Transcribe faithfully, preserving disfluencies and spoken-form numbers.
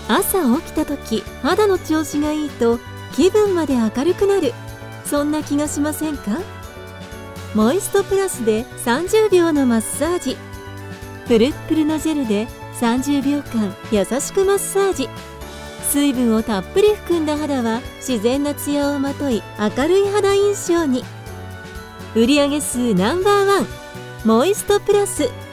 朝起きた時肌の調子がいいと気分まで明るくなる、そんな気がしませんか？モイストプラスでさんじゅうびょうのマッサージ、プルップルのジェルでさんじゅうびょうかん優しくマッサージ。水分をたっぷり含んだ肌は自然なツヤをまとい明るい肌印象に。売上数ナンバーワンモイストプラス。